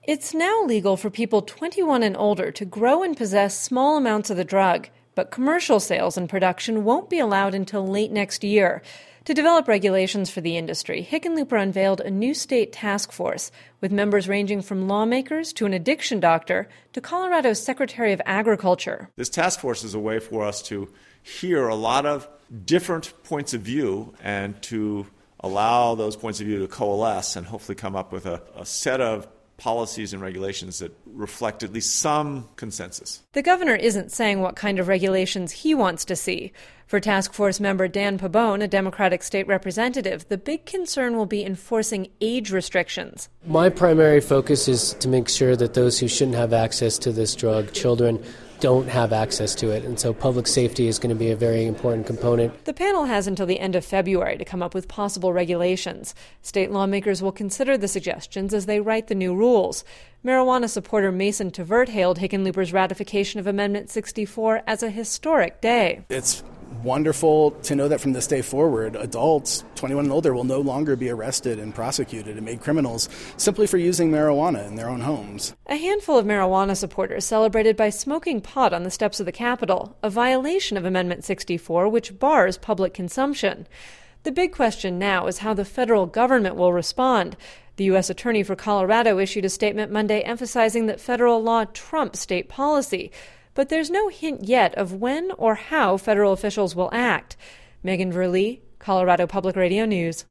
It's now legal for people 21 and older to grow and possess small amounts of the drug, but commercial sales and production won't be allowed until late next year. To develop regulations for the industry, Hickenlooper unveiled a new state task force with members ranging from lawmakers to an addiction doctor to Colorado's Secretary of Agriculture. This task force is a way for us to hear a lot of different points of view and to allow those points of view to coalesce and hopefully come up with a set of policies and regulations that reflect at least some consensus. The governor isn't saying what kind of regulations he wants to see. For task force member Dan Pabon, a Democratic state representative, the big concern will be enforcing age restrictions. My primary focus is to make sure that those who shouldn't have access to this drug, children, don't have access to it. And so public safety is going to be a very important component. The panel has until the end of February to come up with possible regulations. State lawmakers will consider the suggestions as they write the new rules. Marijuana supporter Mason Tvert hailed Hickenlooper's ratification of Amendment 64 as a historic day. It's wonderful to know that from this day forward, adults 21 and older will no longer be arrested and prosecuted and made criminals simply for using marijuana in their own homes. A handful of marijuana supporters celebrated by smoking pot on the steps of the Capitol, a violation of Amendment 64, which bars public consumption. The big question now is how the federal government will respond. The U.S. Attorney for Colorado issued a statement Monday emphasizing that federal law trumps state policy. But there's no hint yet of when or how federal officials will act. Megan Verlee, Colorado Public Radio News.